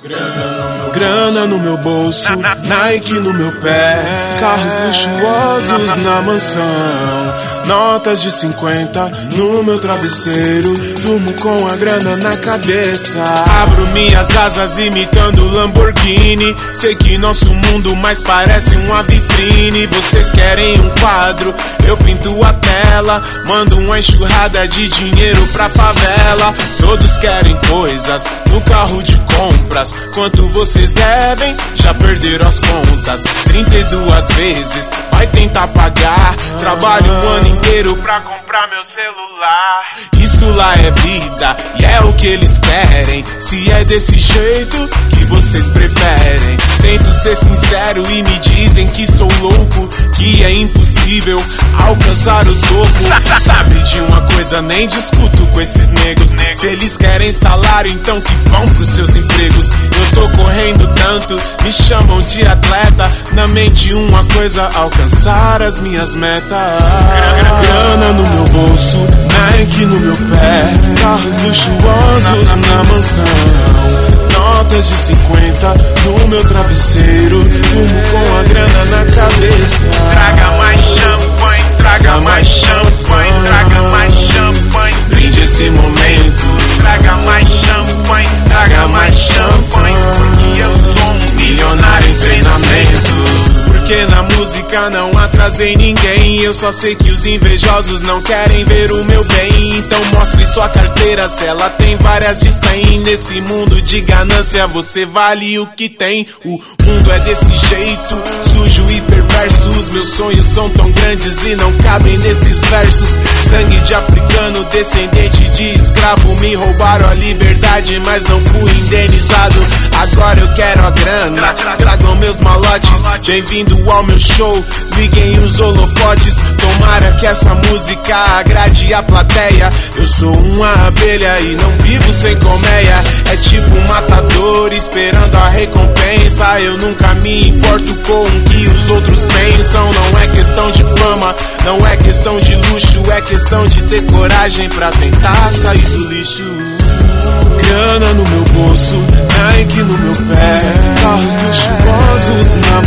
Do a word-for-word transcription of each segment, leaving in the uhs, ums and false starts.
Grana no meu bolso, Nike no meu pé, carros luxuosos na mansão, notas de cinquenta no meu travesseiro, durmo com a grana na cabeça. Abro minhas asas imitando Lamborghini, sei que nosso mundo mais parece uma vitrine. Vocês querem um quadro, eu pinto a tela, mando uma enxurrada de dinheiro pra favela. Todos querem coisas no carro de compras, quanto vocês devem, já perderam as contas. Trinta e duas vezes, vai tentar pagar, trabalho o ano inteiro pra comprar meu celular. Isso lá é vida, e é o que eles querem, se é desse jeito que vocês preferem. Tento ser sincero e me dizem que sou louco, que é impossível alcançar o topo. Sabe de uma coisa, nem discuto com esses negros. Se eles querem salário, então que vão pros seus empregos. Eu tô correndo tanto, me chamam de atleta, na mente uma coisa, alcançar as minhas metas. Grana no meu bolso, Nike no meu pé, carros luxuosos na mansão, notas de cinquenta no meu travesseiro, durmo com a grana na cabeça. Traga mais champanhe, traga mais champanhe, traga mais champanhe, brinde esse momento. Traga mais champanhe, traga mais champanhe, porque eu sou um milionário em treinamento. Porque na música não atrasei ninguém, eu só sei que os invejosos não querem ver o meu bem. Então mostre sua carteira se ela tem várias de cem. Nesse mundo de ganância você vale o que tem. O mundo é desse jeito, sujo e perverso. Os meus sonhos são tão grandes e não cabem nesses versos. Sangue de africano, descendente de escravo, me roubaram a liberdade, mas não fui indenizado. Agora eu quero a grana, tragam meus malotes, bem-vindo ao meu show, liguem os holofotes. Tomara que essa música agrade a plateia. Eu sou uma abelha e não vivo sem colmeia. É tipo um matador esperando a recompensa. Eu nunca me importo com o que os outros pensam. Não é questão de fama, não é questão de luxo, é questão de ter coragem pra tentar sair do lixo. Grana no meu bolso, Nike no meu pé, carros luxuosos na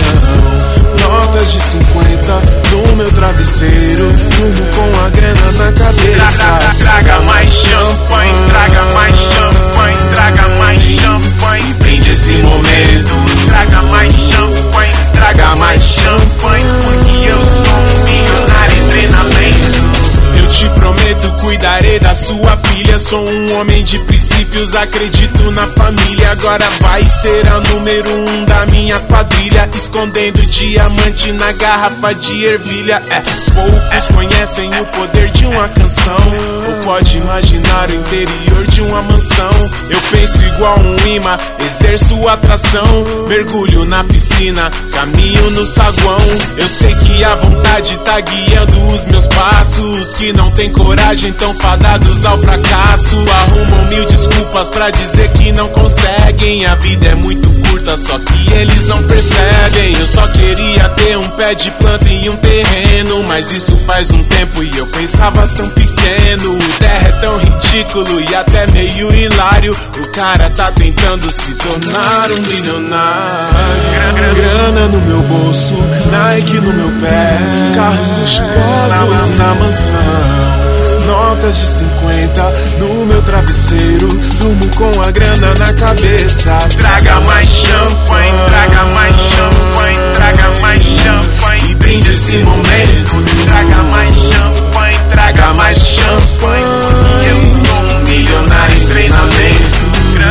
mansão, notas de cinquenta no meu travesseiro, durmo com a grana na cabeça. Traga mais champanhe, traga mais champanhe, traga mais champanhe, brinde esse momento. Traga mais champanhe, traga mais champanhe, porque eu sou um milionário em treinamento. Eu te prometo, cuidarei da sua filha. Sou um homem de princípios, acredito na família. Agora vai ser a número um da minha quadrilha, escondendo diamante na garrafa de ervilha. É, poucos conhecem o poder de uma canção, ou pode imaginar o interior de uma mansão. Eu penso igual um imã, exerço atração, mergulho na piscina, caminho no saguão. Eu sei que a vontade tá guiando os meus passos, que não tem coragem, tão fadados ao fracasso. Arrumam mil desculpas pra dizer que não conseguem. A vida é muito curta, só que eles não percebem. Eu só queria ter um pé de planta e um terreno, mas isso faz um tempo e eu pensava tão pequeno. O terra é tão ridículo e até meio hilário. O cara tá tentando se tornar um milionário. Grana no meu bolso, Nike no meu pé, carros luxuosos na mansão, notas de cinquenta no meu travesseiro, durmo com a grana na cabeça. Traga mais champanhe, traga mais champanhe, traga mais champanhe, e brinde esse momento. Traga mais champanhe, traga mais champanhe, porque eu sou um milionário em treinamento.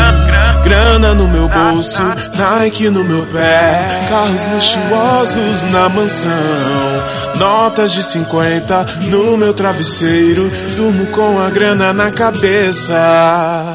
Grana no meu bolso, Nike no meu pé, carros luxuosos na mansão, notas de cinquenta no meu travesseiro, durmo com a grana na cabeça.